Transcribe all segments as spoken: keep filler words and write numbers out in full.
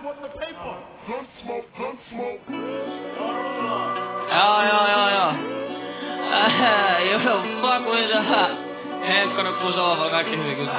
Joo, joo, joo, joo. Äh, joo, fuck with the... Henkkonen, Kusoova, kaikki hyvin kyllä.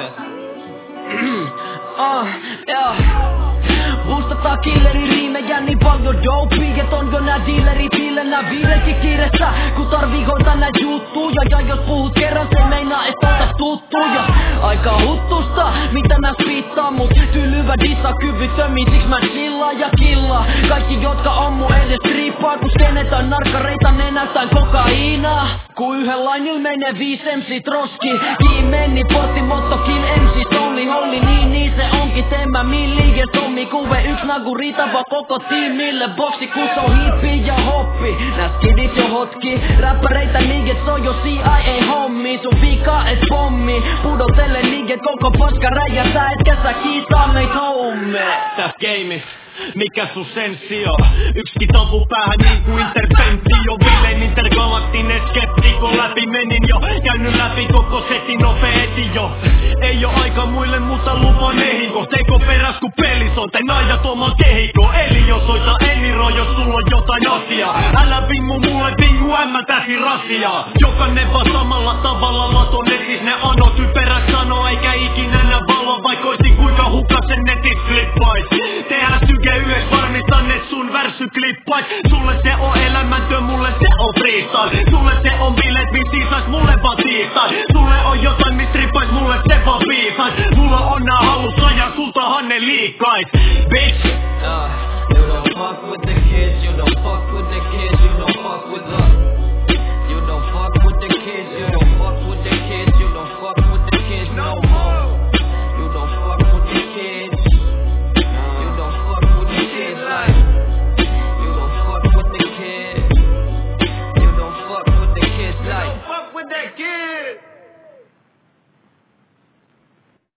Ah, joo. Bustataan killeri riimejä niin paljon dopey, et on jo nää dealerit nää viilekin kiirettä, kun tarvii hoitaa nää juttuja. Ja jos puhut kerran, se meinaa et ota tuttuja. Aika huttusta, mitä nää spittaa, mut tylyvä dissa kyvyttömiin, siks mä chillaan ja killaa. Kaikki jotka on mun edes trippaa, kun skenetään narkkareita nenästään kokaiinaa. Ku yhden lainil menee viis M C troski, kiimeni portti mottokin M C Solli Holli, niin niin se onkin tämä milli ja sommi kuve yks nagu riitava koko tiimille. Boksi kutsoo hippi ja hoppi, nää skidit jo hotki, räppäreitä niget se on jo C I A hommi. Sun vika et pommi, pudotelle niget koko paska räjä, sä etkä sä kiitaa meit homme. Täs gameis, mikä sun sensio? Yksi tavu päähän niinku interventio. Villein intergalaktinen skeptiko, läpi menin jo, käynyt läpi koko setin nopeeti jo. Ei oo aika muille, mutta lupa nehinko. Teko peräs ku pelisoi, tai naida tuomaan kehiko. Eli jos soita eniro, jos sulla on jotain asiaa. Älä vingu mulle, vingu ämmätäsi rasiaa. Jokainen vaan samalla tavalla lato netis. Ne anot typeräs sanoo, eikä ikinä nää valo. Vaikoisin kuinka hukasen netit flippais. Tehdään syke yhdessä, varmistan et sun värsy klippais. Sulle se on elämäntyö, mulle se on freestyle. Sulle se on bileet, mis siisais, mulle vaan tiistai. Sulle on jotain, mis trippais, mulle se vaan piisais. Mulla on nää halussa ja sultahan ne liikkais. Bitch! Uh, you don't fuck with the kids, you don't fuck with the kids.